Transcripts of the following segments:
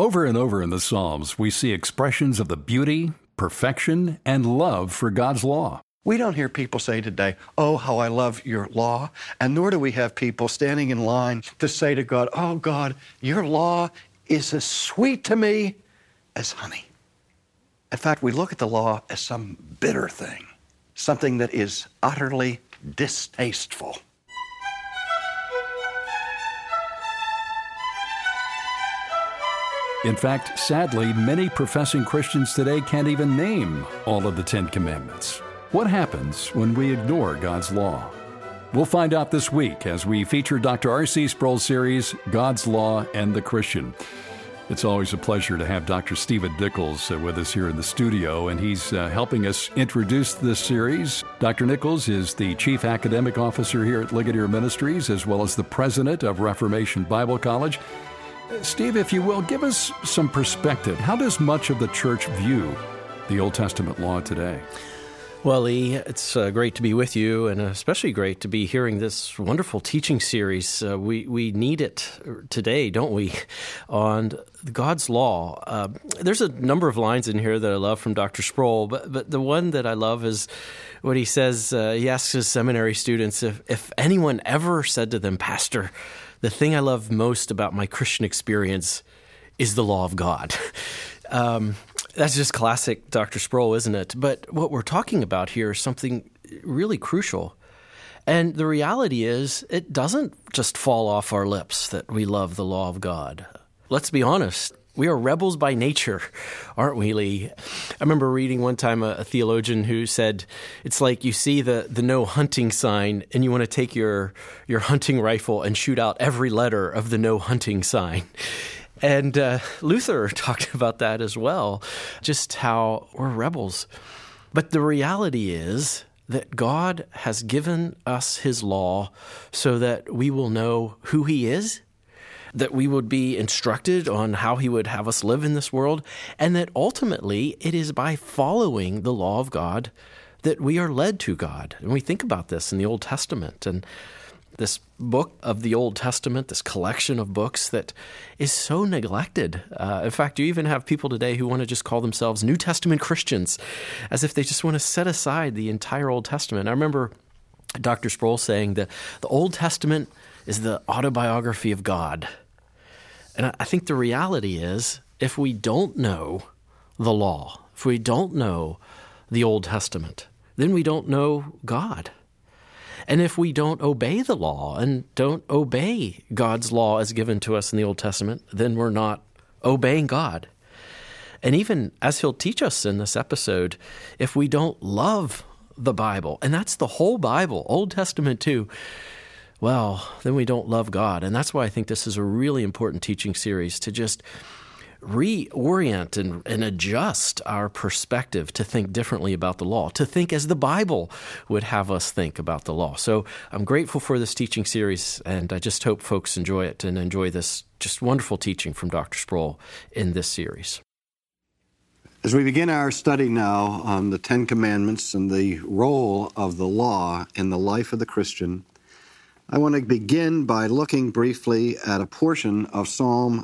Over and over in the Psalms, we see expressions of the beauty, perfection, and love for God's law. We don't hear people say today, "Oh, how I love your law," and nor do we have people standing in line to say to God, "Oh, God, your law is as sweet to me as honey." In fact, we look at the law as some bitter thing, something that is utterly distasteful. In fact, sadly, many professing Christians today can't even name all of the 10 Commandments. What happens when we ignore God's law? We'll find out this week as we feature Dr. R.C. Sproul's series, God's Law and the Christian. It's always a pleasure to have Dr. Stephen Nichols with us here in the studio, and he's helping us introduce this series. Dr. Nichols is the Chief Academic Officer here at Ligonier Ministries, as well as the President of Reformation Bible College. Steve, if you will, give us some perspective. How does much of the church view the Old Testament law today? Well, Lee, it's great to be with you, and especially great to be hearing this wonderful teaching series. We need it today, don't we, on God's law. There's a number of lines in here that I love from Dr. Sproul, but the one that I love is what he says. He asks his seminary students, if anyone ever said to them, "Pastor, the thing I love most about my Christian experience is the law of God." That's just classic Dr. Sproul, isn't it? But what we're talking about here is something really crucial. And the reality is, it doesn't just fall off our lips that we love the law of God. Let's be honest. We are rebels by nature, aren't we, Lee? I remember reading one time a theologian who said, it's like you see the no hunting sign and you want to take your hunting rifle and shoot out every letter of the no hunting sign. And Luther talked about that as well, just how we're rebels. But the reality is that God has given us his law so that we will know who he is, that we would be instructed on how he would have us live in this world, and that ultimately it is by following the law of God that we are led to God. And we think about this in the Old Testament, and this book of the Old Testament, this collection of books that is so neglected. In fact, you even have people today who want to just call themselves New Testament Christians, as if they just want to set aside the entire Old Testament. I remember Dr. Sproul saying that the Old Testament is the autobiography of God. And I think the reality is, if we don't know the law, if we don't know the Old Testament, then we don't know God. And if we don't obey the law and don't obey God's law as given to us in the Old Testament, then we're not obeying God. And even as he'll teach us in this episode, if we don't love the Bible, and that's the whole Bible, Old Testament too, well, then we don't love God. And that's why I think this is a really important teaching series, to just reorient and adjust our perspective to think differently about the law, to think as the Bible would have us think about the law. So I'm grateful for this teaching series, and I just hope folks enjoy it and enjoy this just wonderful teaching from Dr. Sproul in this series. As we begin our study now on the 10 Commandments and the role of the law in the life of the Christian, I want to begin by looking briefly at a portion of Psalm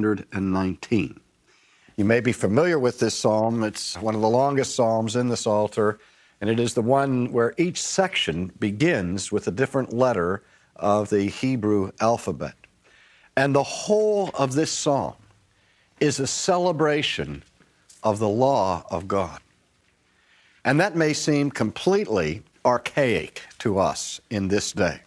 119. You may be familiar with this psalm. It's one of the longest psalms in the Psalter, and it is the one where each section begins with a different letter of the Hebrew alphabet. And the whole of this psalm is a celebration of the law of God. And that may seem completely archaic to us in this day.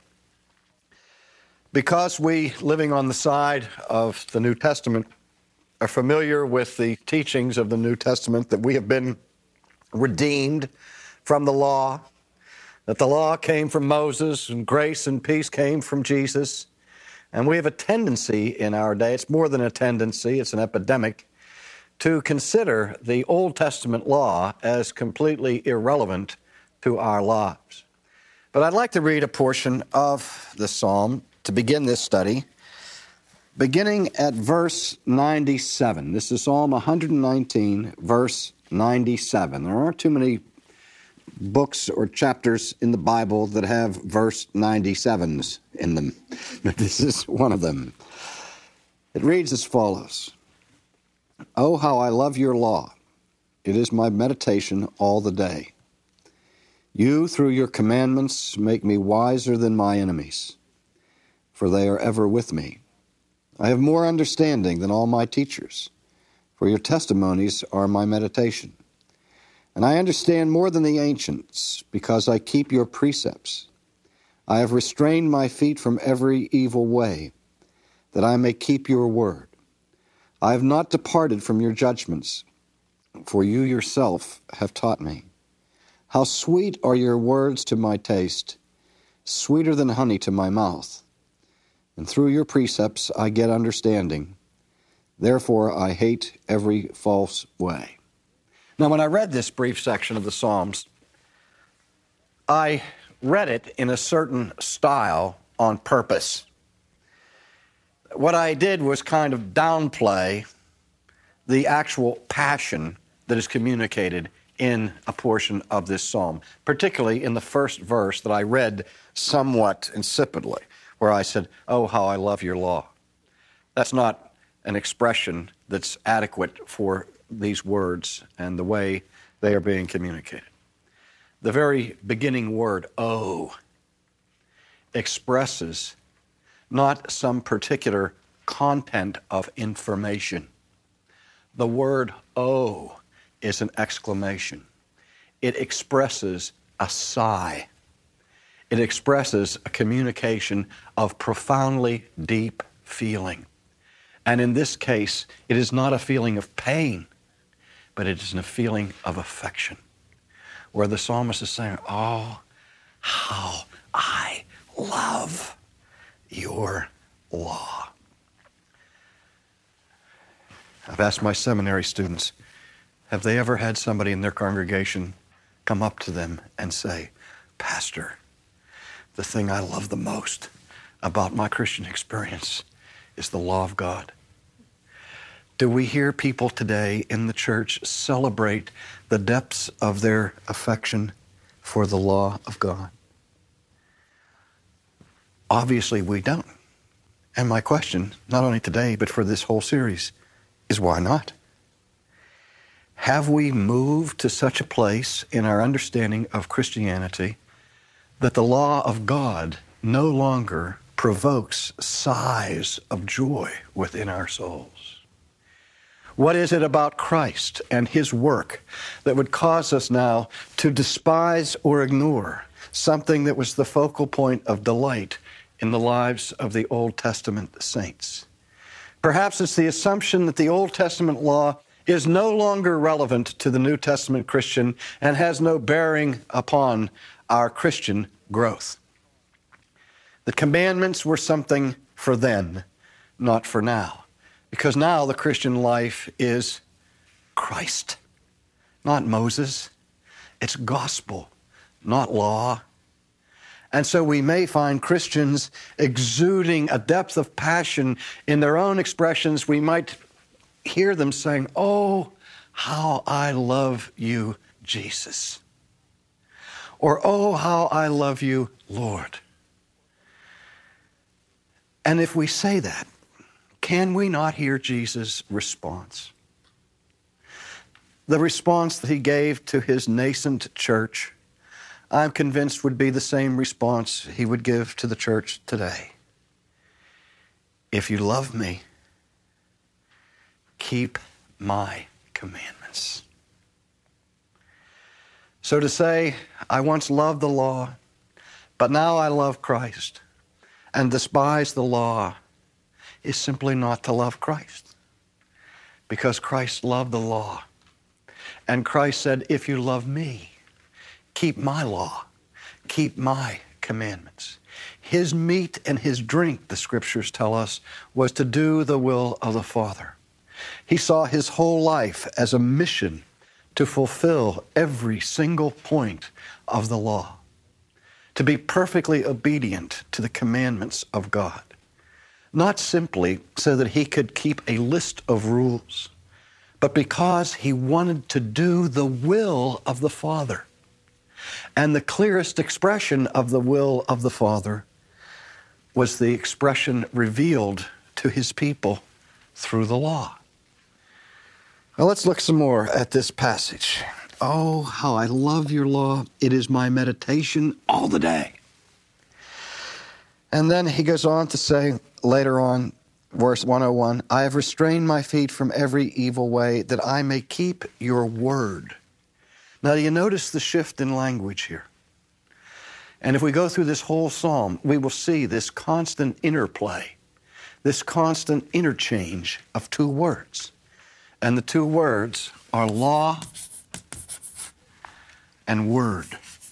Because we, living on the side of the New Testament, are familiar with the teachings of the New Testament, that we have been redeemed from the law, that the law came from Moses and grace and peace came from Jesus. And we have a tendency in our day, it's more than a tendency, it's an epidemic, to consider the Old Testament law as completely irrelevant to our lives. But I'd like to read a portion of the psalm to begin this study, beginning at verse 97. This is Psalm 119, verse 97. There aren't too many books or chapters in the Bible that have verse 97s in them, but this is one of them. It reads as follows: Oh, how I love your law. It is my meditation all the day. You, through your commandments, make me wiser than my enemies, for they are ever with me. I have more understanding than all my teachers, for your testimonies are my meditation. And I understand more than the ancients, because I keep your precepts. I have restrained my feet from every evil way, that I may keep your word. I have not departed from your judgments, for you yourself have taught me. How sweet are your words to my taste, sweeter than honey to my mouth. And through your precepts I get understanding. Therefore I hate every false way. Now, when I read this brief section of the Psalms, I read it in a certain style on purpose. What I did was kind of downplay the actual passion that is communicated in a portion of this psalm, particularly in the first verse that I read somewhat insipidly, where I said, oh, how I love your law. That's not an expression that's adequate for these words and the way they are being communicated. The very beginning word, oh, expresses not some particular content of information. The word oh is an exclamation. It expresses a sigh. It expresses a communication of profoundly deep feeling. And in this case, it is not a feeling of pain, but it is a feeling of affection, where the psalmist is saying, oh, how I love your law. I've asked my seminary students, have they ever had somebody in their congregation come up to them and say, Pastor, the thing I love the most about my Christian experience is the law of God? Do we hear people today in the church celebrate the depths of their affection for the law of God? Obviously we don't. And my question, not only today, but for this whole series, is why not? Have we moved to such a place in our understanding of Christianity that the law of God no longer provokes sighs of joy within our souls? What is it about Christ and his work that would cause us now to despise or ignore something that was the focal point of delight in the lives of the Old Testament saints? Perhaps it's the assumption that the Old Testament law is no longer relevant to the New Testament Christian and has no bearing upon our Christian growth. The commandments were something for then, not for now. Because now the Christian life is Christ, not Moses. It's gospel, not law. And so we may find Christians exuding a depth of passion in their own expressions. We might hear them saying, oh, how I love you, Jesus. Or, oh, how I love you, Lord. And if we say that, can we not hear Jesus' response? The response that he gave to his nascent church, I'm convinced would be the same response he would give to the church today. If you love me, keep my commandments. So to say, I once loved the law, but now I love Christ and despise the law is simply not to love Christ. Because Christ loved the law. And Christ said, if you love me, keep my law, keep my commandments. His meat and his drink, the scriptures tell us, was to do the will of the Father. He saw his whole life as a mission to fulfill every single point of the law, to be perfectly obedient to the commandments of God. Not simply so that he could keep a list of rules, but because he wanted to do the will of the Father. And the clearest expression of the will of the Father was the expression revealed to his people through the law. Now let's look some more at this passage. Oh, how I love your law. It is my meditation all the day. And then he goes on to say later on, verse 101, I have restrained my feet from every evil way that I may keep your word. Now, do you notice the shift in language here? And if we go through this whole psalm, we will see this constant interplay, this constant interchange of two words. And the two words are law and word.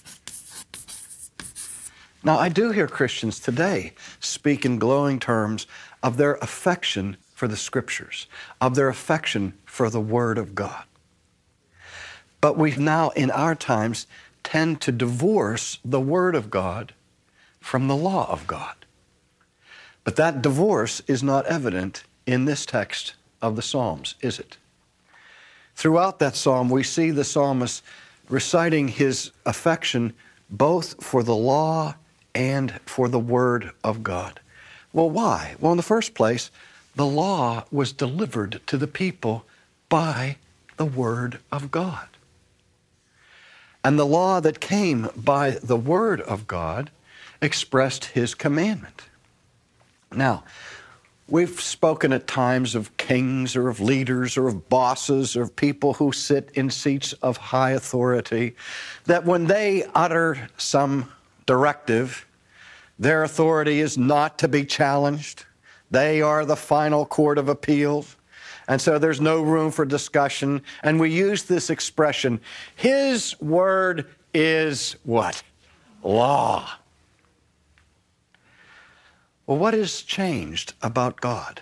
Now, I do hear Christians today speak in glowing terms of their affection for the Scriptures, of their affection for the Word of God. But we now, in our times, tend to divorce the Word of God from the law of God. But that divorce is not evident in this text of the Psalms, is it? Throughout that psalm, we see the psalmist reciting his affection both for the law and for the Word of God. Well, why? Well, in the first place, the law was delivered to the people by the Word of God. And the law that came by the Word of God expressed His commandment. Now, we've spoken at times of kings or of leaders or of bosses or of people who sit in seats of high authority, that when they utter some directive, their authority is not to be challenged. They are the final court of appeals. And so there's no room for discussion. And we use this expression, His word is what? Law. Well, what has changed about God?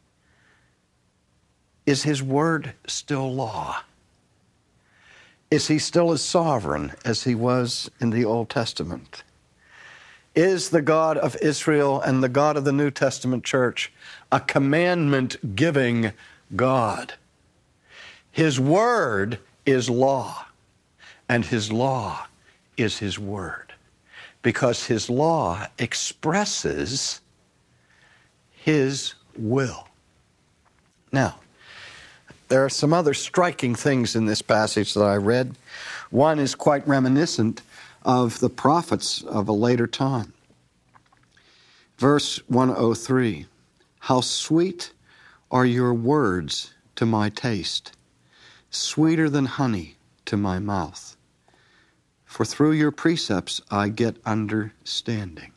Is His word still law? Is He still as sovereign as He was in the Old Testament? Is the God of Israel and the God of the New Testament church a commandment-giving God? His word is law, and His law is His word, because His law expresses His will. Now, there are some other striking things in this passage that I read. One is quite reminiscent of the prophets of a later time. Verse 103, how sweet are your words to my taste, sweeter than honey to my mouth. For through your precepts I get understanding.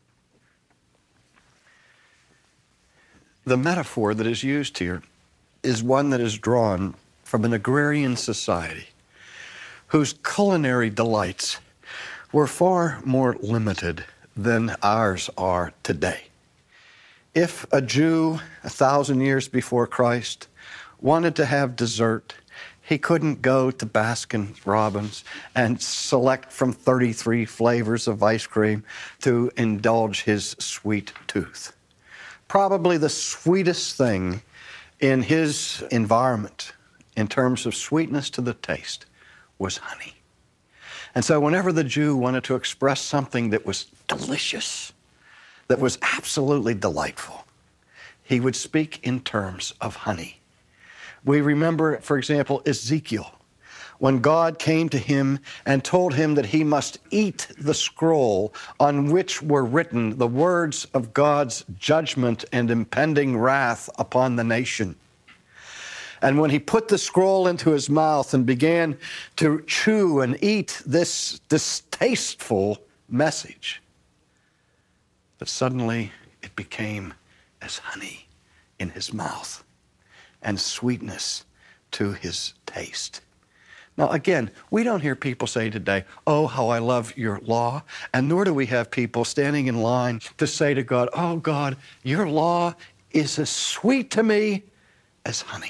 The metaphor that is used here is one that is drawn from an agrarian society whose culinary delights were far more limited than ours are today. If a Jew 1,000 years before Christ wanted to have dessert, he couldn't go to Baskin-Robbins and select from 33 flavors of ice cream to indulge his sweet tooth. Probably the sweetest thing in his environment in terms of sweetness to the taste was honey. And so whenever the Jew wanted to express something that was delicious, that was absolutely delightful, he would speak in terms of honey. We remember, for example, Ezekiel, when God came to him and told him that he must eat the scroll on which were written the words of God's judgment and impending wrath upon the nation. And when he put the scroll into his mouth and began to chew and eat this distasteful message, that suddenly it became as honey in his mouth and sweetness to his taste. Now, again, we don't hear people say today, oh, how I love your law, and nor do we have people standing in line to say to God, oh, God, your law is as sweet to me as honey.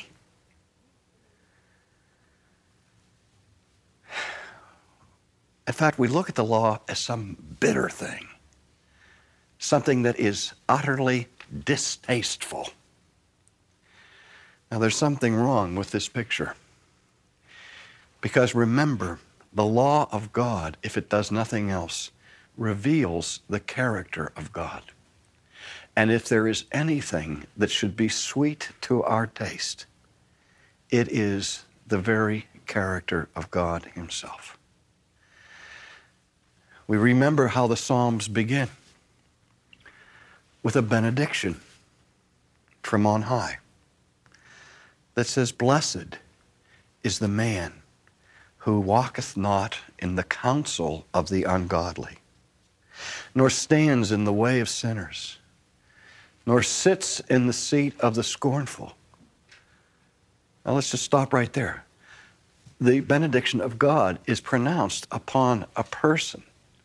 In fact, we look at the law as some bitter thing, something that is utterly distasteful. Now, there's something wrong with this picture. Because remember, the law of God, if it does nothing else, reveals the character of God. And if there is anything that should be sweet to our taste, It is the very character of God himself. We remember how the Psalms begin with a benediction from on high that says, "Blessed is the man who walketh not in the counsel of the ungodly, nor stands in the way of sinners, nor sits in the seat of the scornful." Now let's just stop right there. The benediction of God is pronounced upon a person.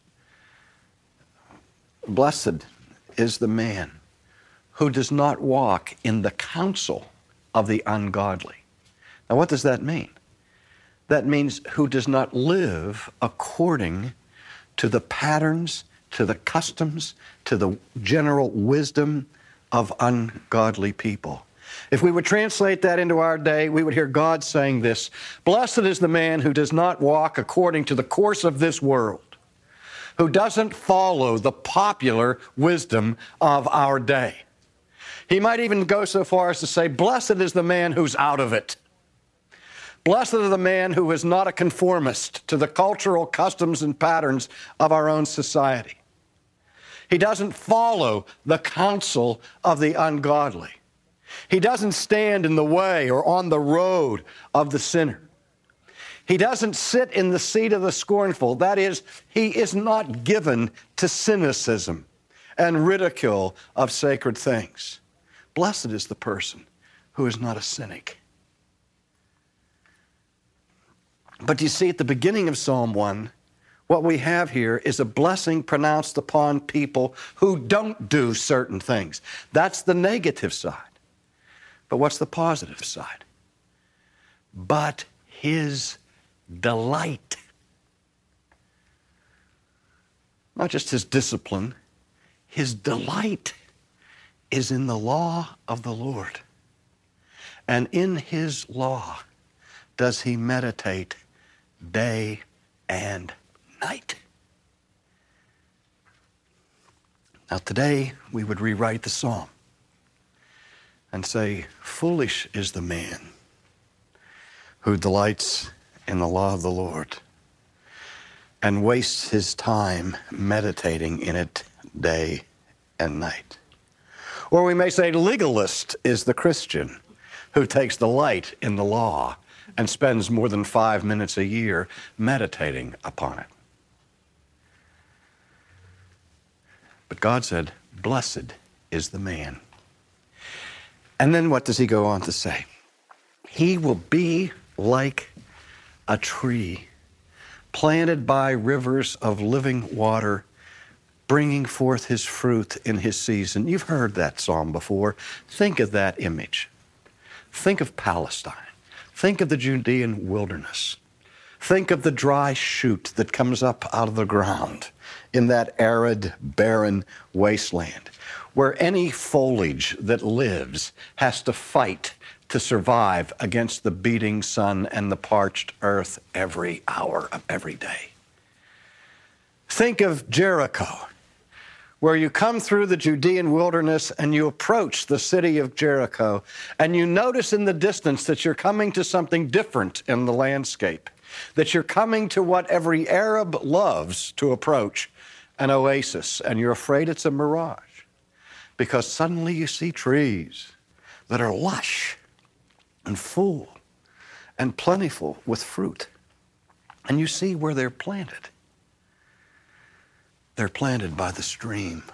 Blessed is the man who does not walk in the counsel of the ungodly. Now what does that mean? That means who does not live according to the patterns, to the customs, to the general wisdom of ungodly people. If we would translate that into our day, we would hear God saying this: "Blessed is the man who does not walk according to the course of this world, who doesn't follow the popular wisdom of our day." He might even go so far as to say, "Blessed is the man who's out of it. Blessed is the man who is not a conformist to the cultural customs and patterns of our own society. He doesn't follow the counsel of the ungodly. He doesn't stand in the way or on the road of the sinner. He doesn't sit in the seat of the scornful." That is, he is not given to cynicism and ridicule of sacred things. Blessed is the person who is not a cynic. But you see, at the beginning of Psalm 1, what we have here is a blessing pronounced upon people who don't do certain things. That's the negative side. But what's the positive side? But his delight. Not just his discipline, his delight is in the law of the Lord. And in his law does he meditate day and night. Now today we would rewrite the psalm and say, "Foolish is the man who delights in the law of the Lord and wastes his time meditating in it day and night." Or we may say, "Legalist is the Christian who takes delight in the law and spends more than 5 minutes a year meditating upon it." But God said, "Blessed is the man." And then what does he go on to say? He will be like a tree planted by rivers of living water, bringing forth his fruit in his season. You've heard that psalm before. Think of that image. Think of Palestine. Think of the Judean wilderness. Think of the dry shoot that comes up out of the ground in that arid, barren wasteland, where any foliage that lives has to fight to survive against the beating sun and the parched earth every hour of every day. Think of Jericho, where you come through the Judean wilderness and you approach the city of Jericho, and you notice in the distance that you're coming to something different in the landscape, that you're coming to what every Arab loves to approach, an oasis, and you're afraid it's a mirage, because suddenly you see trees that are lush and full and plentiful with fruit, and you see where they're planted. They're planted by the stream.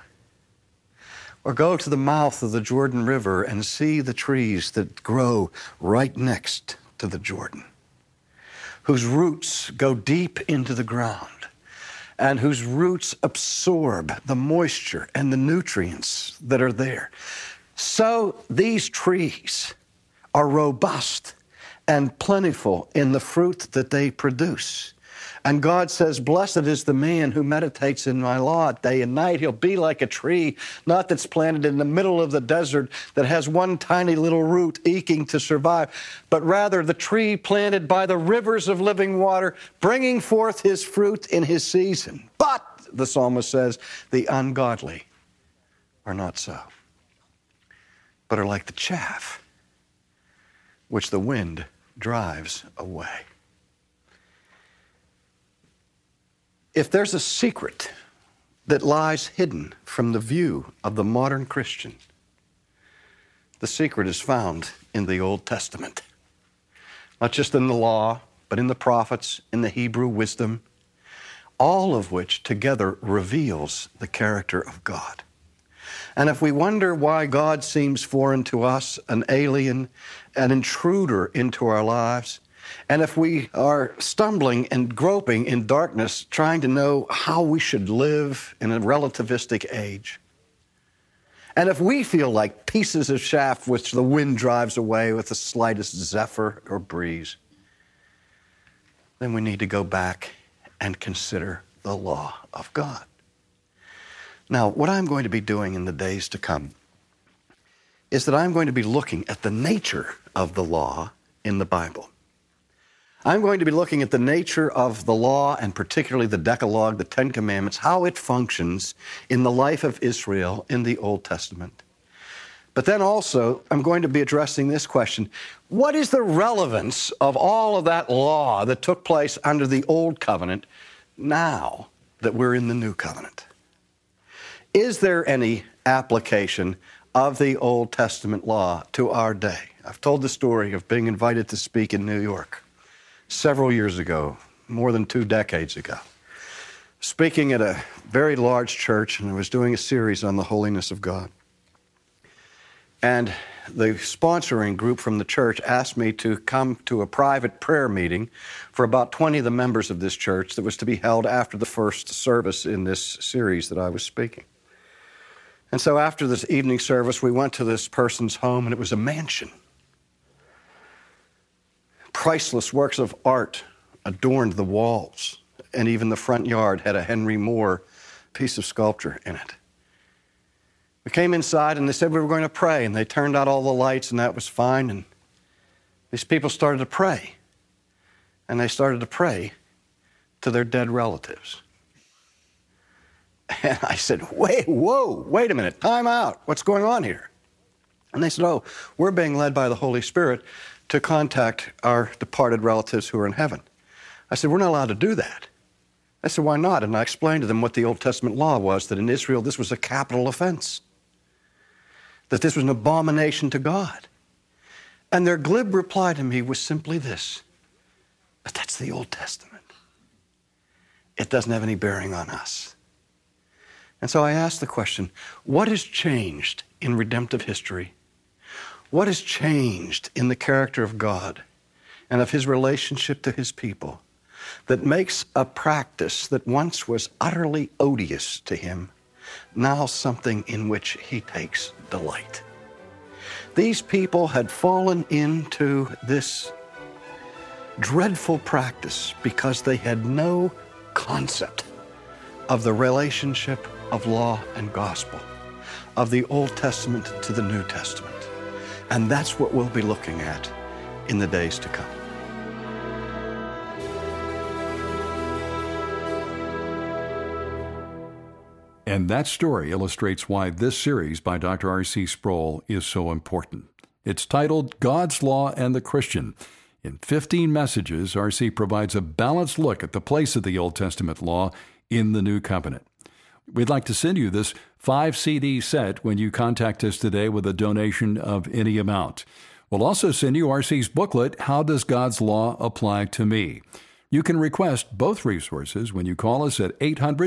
Or go to the mouth of the Jordan River and see the trees that grow right next to the Jordan, whose roots go deep into the ground and whose roots absorb the moisture and the nutrients that are there. So these trees are robust and plentiful in the fruit that they produce. And God says, blessed is the man who meditates in my law day and night. He'll be like a tree, not that's planted in the middle of the desert that has one tiny little root eking to survive, but rather the tree planted by the rivers of living water, bringing forth his fruit in his season. But, the psalmist says, the ungodly are not so, but are like the chaff which the wind drives away. If there's a secret that lies hidden from the view of the modern Christian, the secret is found in the Old Testament. Not just in the law, but in the prophets, in the Hebrew wisdom, all of which together reveals the character of God. And if we wonder why God seems foreign to us, an alien, an intruder into our lives, and if we are stumbling and groping in darkness, trying to know how we should live in a relativistic age, and if we feel like pieces of chaff which the wind drives away with the slightest zephyr or breeze, then we need to go back and consider the law of God. Now, what I'm going to be doing in the days to come is that I'm going to be looking at the nature of the law in the Bible. I'm going to be looking at the nature of the law, and particularly the Decalogue, the Ten Commandments, how it functions in the life of Israel in the Old Testament. But then also, I'm going to be addressing this question: what is the relevance of all of that law that took place under the Old Covenant now that we're in the New Covenant? Is there any application of the Old Testament law to our day? I've told the story of being invited to speak in New York several years ago, more than 2 decades ago, speaking at a very large church, and I was doing a series on the holiness of God. And the sponsoring group from the church asked me to come to a private prayer meeting for about 20 of the members of this church that was to be held after the first service in this series that I was speaking. And so after this evening service, we went to this person's home, and it was a mansion. Priceless works of art adorned the walls, and even the front yard had a Henry Moore piece of sculpture in it. We came inside, and they said we were going to pray, and they turned out all the lights, and that was fine, and these people started to pray, and they started to pray to their dead relatives. And I said, wait a minute, time out. What's going on here? And they said, oh, we're being led by the Holy Spirit to contact our departed relatives who are in heaven. I said, we're not allowed to do that. I said, why not? And I explained to them what the Old Testament law was, that in Israel this was a capital offense, that this was an abomination to God. And their glib reply to me was simply this: but that's the Old Testament. It doesn't have any bearing on us. And so I asked the question, what has changed in redemptive history? What has changed in the character of God and of his relationship to his people that makes a practice that once was utterly odious to him now something in which he takes delight? These people had fallen into this dreadful practice because they had no concept of the relationship of law and gospel, of the Old Testament to the New Testament. And that's what we'll be looking at in the days to come. And that story illustrates why this series by Dr. R.C. Sproul is so important. It's titled God's Law and the Christian. In 15 messages, R.C. provides a balanced look at the place of the Old Testament law in the New Covenant. We'd like to send you this 5-CD set when you contact us today with a donation of any amount. We'll also send you R.C.'s booklet, How Does God's Law Apply to Me? You can request both resources when you call us at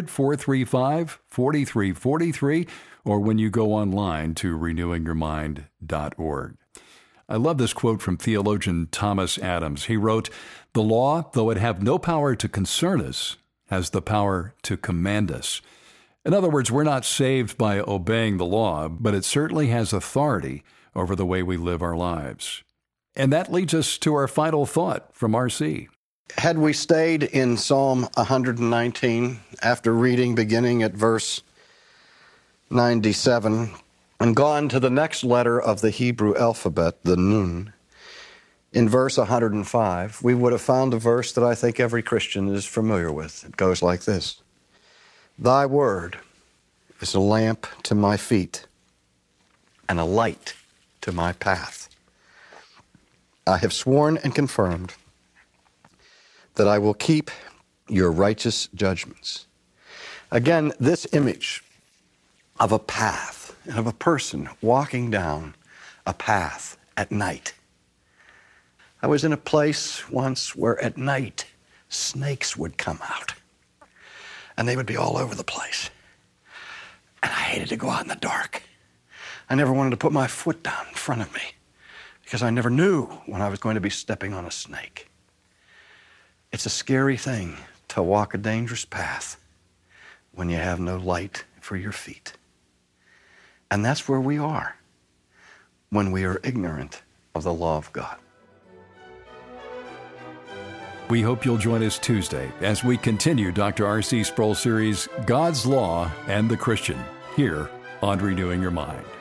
800-435-4343 or when you go online to renewingyourmind.org. I love this quote from theologian Thomas Adams. He wrote, "The law, though it have no power to concern us, has the power to command us." In other words, we're not saved by obeying the law, but it certainly has authority over the way we live our lives. And that leads us to our final thought from R.C. Had we stayed in Psalm 119 after reading beginning at verse 97 and gone to the next letter of the Hebrew alphabet, the Nun, in verse 105, we would have found a verse that I think every Christian is familiar with. It goes like this: Thy word is a lamp to my feet and a light to my path. I have sworn and confirmed that I will keep your righteous judgments. Again, this image of a path and of a person walking down a path at night. I was in a place once where at night snakes would come out and they would be all over the place. And I hated to go out in the dark. I never wanted to put my foot down in front of me because I never knew when I was going to be stepping on a snake. It's a scary thing to walk a dangerous path when you have no light for your feet. And that's where we are when we are ignorant of the law of God. We hope you'll join us Tuesday as we continue Dr. R.C. Sproul's series, God's Law and the Christian, here on Renewing Your Mind.